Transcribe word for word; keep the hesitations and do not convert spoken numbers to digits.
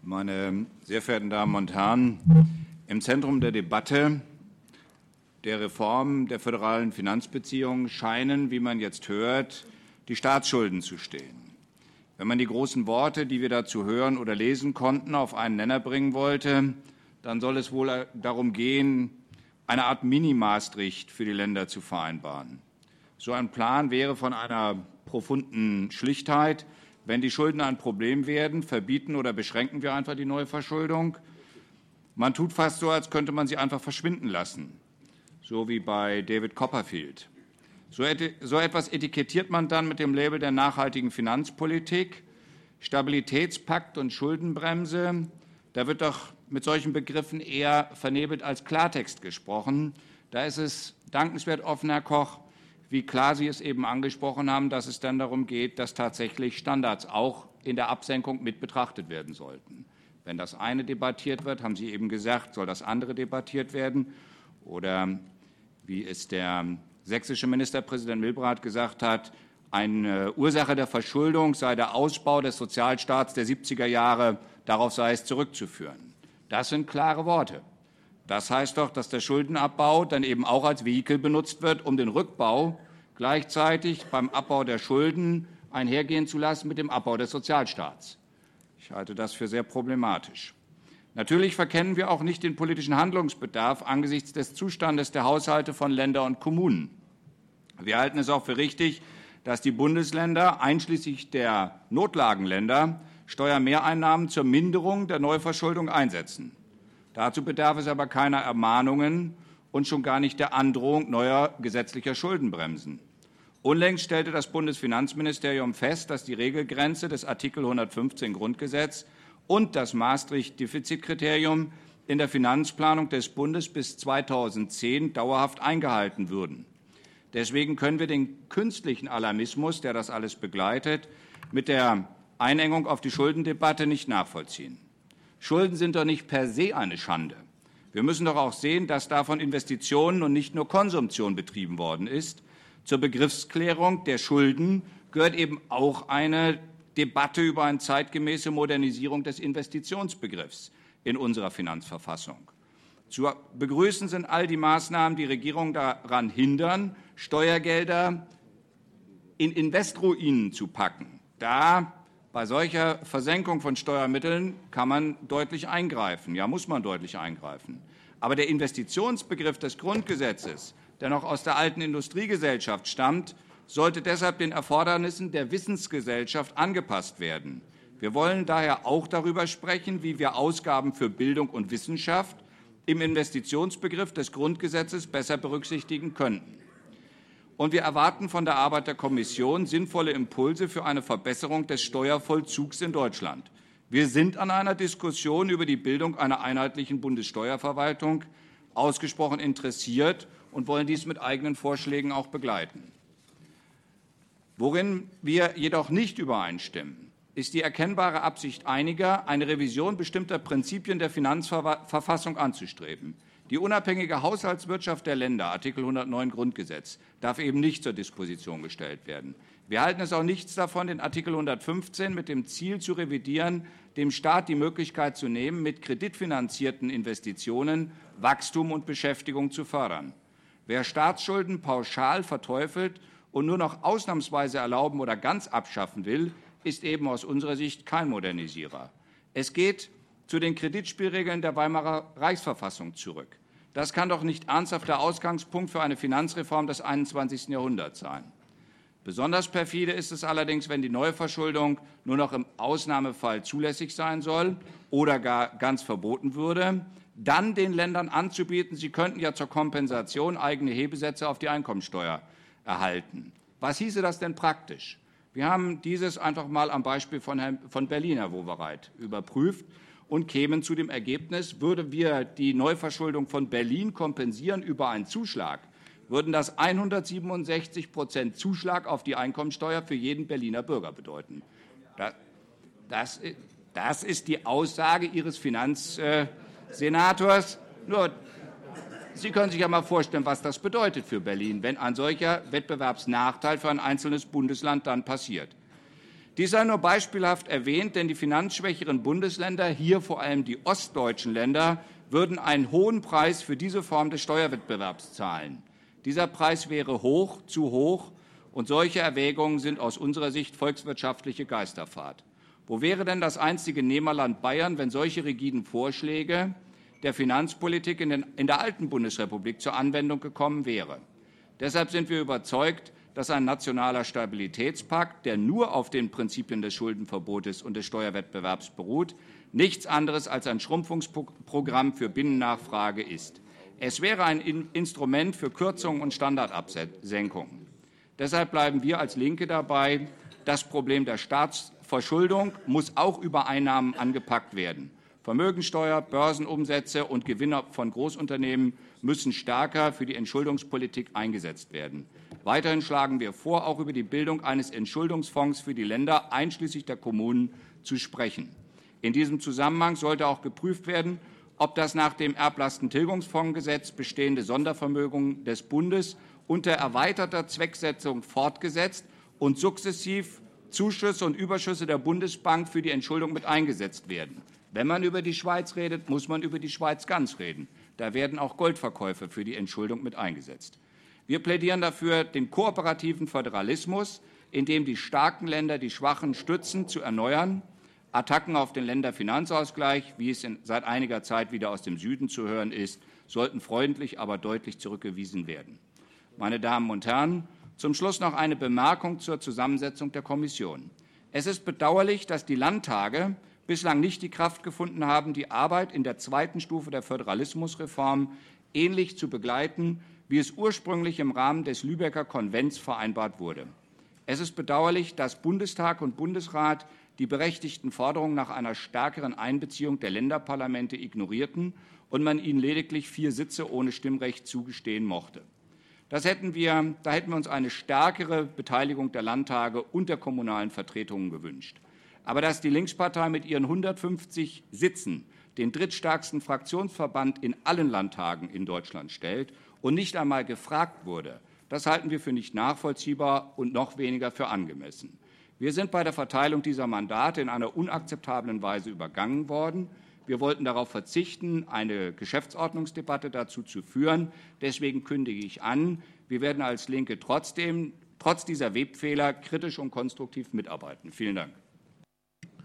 Meine sehr verehrten Damen und Herren, im Zentrum der Debatte der Reform der föderalen Finanzbeziehungen scheinen, wie man jetzt hört, die Staatsschulden zu stehen. Wenn man die großen Worte, die wir dazu hören oder lesen konnten, auf einen Nenner bringen wollte, dann soll es wohl darum gehen, eine Art Mini-Maastricht für die Länder zu vereinbaren. So ein Plan wäre von einer profunden Schlichtheit. Wenn die Schulden ein Problem werden, verbieten oder beschränken wir einfach die Neuverschuldung. Man tut fast so, als könnte man sie einfach verschwinden lassen, so wie bei David Copperfield. So, so etwas etikettiert man dann mit dem Label der nachhaltigen Finanzpolitik, Stabilitätspakt und Schuldenbremse. Da wird doch mit solchen Begriffen eher vernebelt als Klartext gesprochen. Da ist es dankenswert offen, Herr Koch, wie klar Sie es eben angesprochen haben, dass es dann darum geht, dass tatsächlich Standards auch in der Absenkung mit betrachtet werden sollten. Wenn das eine debattiert wird, haben Sie eben gesagt, soll das andere debattiert werden. Oder wie es der sächsische Ministerpräsident Milbrandt gesagt hat, eine Ursache der Verschuldung sei der Ausbau des Sozialstaats der siebziger Jahre, darauf sei es zurückzuführen. Das sind klare Worte. Das heißt doch, dass der Schuldenabbau dann eben auch als Vehikel benutzt wird, um den Rückbau gleichzeitig beim Abbau der Schulden einhergehen zu lassen mit dem Abbau des Sozialstaats. Ich halte das für sehr problematisch. Natürlich verkennen wir auch nicht den politischen Handlungsbedarf angesichts des Zustandes der Haushalte von Ländern und Kommunen. Wir halten es auch für richtig, dass die Bundesländer, einschließlich der Notlagenländer, Steuermehreinnahmen zur Minderung der Neuverschuldung einsetzen. Dazu bedarf es aber keiner Ermahnungen und schon gar nicht der Androhung neuer gesetzlicher Schuldenbremsen. Unlängst stellte das Bundesfinanzministerium fest, dass die Regelgrenze des Artikel hundertfünfzehn Grundgesetz und das Maastricht-Defizitkriterium in der Finanzplanung des Bundes bis zweitausendzehn dauerhaft eingehalten würden. Deswegen können wir den künstlichen Alarmismus, der das alles begleitet, mit der Einengung auf die Schuldendebatte nicht nachvollziehen. Schulden sind doch nicht per se eine Schande. Wir müssen doch auch sehen, dass davon Investitionen und nicht nur Konsumption betrieben worden ist. Zur Begriffsklärung der Schulden gehört eben auch eine Debatte über eine zeitgemäße Modernisierung des Investitionsbegriffs in unserer Finanzverfassung. Zu begrüßen sind all die Maßnahmen, die Regierung daran hindern, Steuergelder in Investroinen zu packen. Da Bei solcher Versenkung von Steuermitteln kann man deutlich eingreifen, ja, muss man deutlich eingreifen. Aber der Investitionsbegriff des Grundgesetzes, der noch aus der alten Industriegesellschaft stammt, sollte deshalb den Erfordernissen der Wissensgesellschaft angepasst werden. Wir wollen daher auch darüber sprechen, wie wir Ausgaben für Bildung und Wissenschaft im Investitionsbegriff des Grundgesetzes besser berücksichtigen könnten. Und wir erwarten von der Arbeit der Kommission sinnvolle Impulse für eine Verbesserung des Steuervollzugs in Deutschland. Wir sind an einer Diskussion über die Bildung einer einheitlichen Bundessteuerverwaltung ausgesprochen interessiert und wollen dies mit eigenen Vorschlägen auch begleiten. Worin wir jedoch nicht übereinstimmen, ist die erkennbare Absicht einiger, eine Revision bestimmter Prinzipien der Finanzverfassung anzustreben. Die unabhängige Haushaltswirtschaft der Länder, Artikel hundertneun Grundgesetz, darf eben nicht zur Disposition gestellt werden. Wir halten es auch nichts davon, den Artikel hundertfünfzehn mit dem Ziel zu revidieren, dem Staat die Möglichkeit zu nehmen, mit kreditfinanzierten Investitionen Wachstum und Beschäftigung zu fördern. Wer Staatsschulden pauschal verteufelt und nur noch ausnahmsweise erlauben oder ganz abschaffen will, ist eben aus unserer Sicht kein Modernisierer. Es geht zu den Kreditspielregeln der Weimarer Reichsverfassung zurück. Das kann doch nicht ernsthaft der Ausgangspunkt für eine Finanzreform des einundzwanzigsten Jahrhunderts sein. Besonders perfide ist es allerdings, wenn die Neuverschuldung nur noch im Ausnahmefall zulässig sein soll oder gar ganz verboten würde, dann den Ländern anzubieten, sie könnten ja zur Kompensation eigene Hebesätze auf die Einkommensteuer erhalten. Was hieße das denn praktisch? Wir haben dieses einfach mal am Beispiel von, Herrn, von Berlin, Herr Wowereit, überprüft und kämen zu dem Ergebnis, würden wir die Neuverschuldung von Berlin kompensieren über einen Zuschlag, würden das hundertsiebenundsechzig Prozent Zuschlag auf die Einkommensteuer für jeden Berliner Bürger bedeuten. Das, das, das ist die Aussage Ihres Finanzsenators. Nur, Sie können sich ja mal vorstellen, was das bedeutet für Berlin, wenn ein solcher Wettbewerbsnachteil für ein einzelnes Bundesland dann passiert. Dies sei nur beispielhaft erwähnt, denn die finanzschwächeren Bundesländer, hier vor allem die ostdeutschen Länder, würden einen hohen Preis für diese Form des Steuerwettbewerbs zahlen. Dieser Preis wäre hoch, zu hoch, und solche Erwägungen sind aus unserer Sicht volkswirtschaftliche Geisterfahrt. Wo wäre denn das einstige Nehmerland Bayern, wenn solche rigiden Vorschläge der Finanzpolitik in, den, in der alten Bundesrepublik zur Anwendung gekommen wäre? Deshalb sind wir überzeugt, dass ein nationaler Stabilitätspakt, der nur auf den Prinzipien des Schuldenverbotes und des Steuerwettbewerbs beruht, nichts anderes als ein Schrumpfungsprogramm für Binnennachfrage ist. Es wäre ein Instrument für Kürzungen und Standardabsenkungen. Deshalb bleiben wir als Linke dabei, das Problem der Staatsverschuldung muss auch über Einnahmen angepackt werden. Vermögensteuer, Börsenumsätze und Gewinne von Großunternehmen müssen stärker für die Entschuldungspolitik eingesetzt werden. Weiterhin schlagen wir vor, auch über die Bildung eines Entschuldungsfonds für die Länder, einschließlich der Kommunen, zu sprechen. In diesem Zusammenhang sollte auch geprüft werden, ob das nach dem Erblastentilgungsfondsgesetz bestehende Sondervermögen des Bundes unter erweiterter Zwecksetzung fortgesetzt und sukzessiv Zuschüsse und Überschüsse der Bundesbank für die Entschuldung mit eingesetzt werden. Wenn man über die Schweiz redet, muss man über die Schweiz ganz reden. Da werden auch Goldverkäufe für die Entschuldung mit eingesetzt. Wir plädieren dafür, den kooperativen Föderalismus, in dem die starken Länder die Schwachen stützen, zu erneuern. Attacken auf den Länderfinanzausgleich, wie es in, seit einiger Zeit wieder aus dem Süden zu hören ist, sollten freundlich, aber deutlich zurückgewiesen werden. Meine Damen und Herren, zum Schluss noch eine Bemerkung zur Zusammensetzung der Kommission. Es ist bedauerlich, dass die Landtage bislang nicht die Kraft gefunden haben, die Arbeit in der zweiten Stufe der Föderalismusreform ähnlich zu begleiten, wie es ursprünglich im Rahmen des Lübecker Konvents vereinbart wurde. Es ist bedauerlich, dass Bundestag und Bundesrat die berechtigten Forderungen nach einer stärkeren Einbeziehung der Länderparlamente ignorierten und man ihnen lediglich vier Sitze ohne Stimmrecht zugestehen mochte. Das hätten wir, da hätten wir uns eine stärkere Beteiligung der Landtage und der kommunalen Vertretungen gewünscht. Aber dass die Linkspartei mit ihren hundertfünfzig Sitzen den drittstärksten Fraktionsverband in allen Landtagen in Deutschland stellt und nicht einmal gefragt wurde, das halten wir für nicht nachvollziehbar und noch weniger für angemessen. Wir sind bei der Verteilung dieser Mandate in einer unakzeptablen Weise übergangen worden. Wir wollten darauf verzichten, eine Geschäftsordnungsdebatte dazu zu führen. Deswegen kündige ich an, wir werden als Linke trotzdem, trotz dieser Webfehler kritisch und konstruktiv mitarbeiten. Vielen Dank.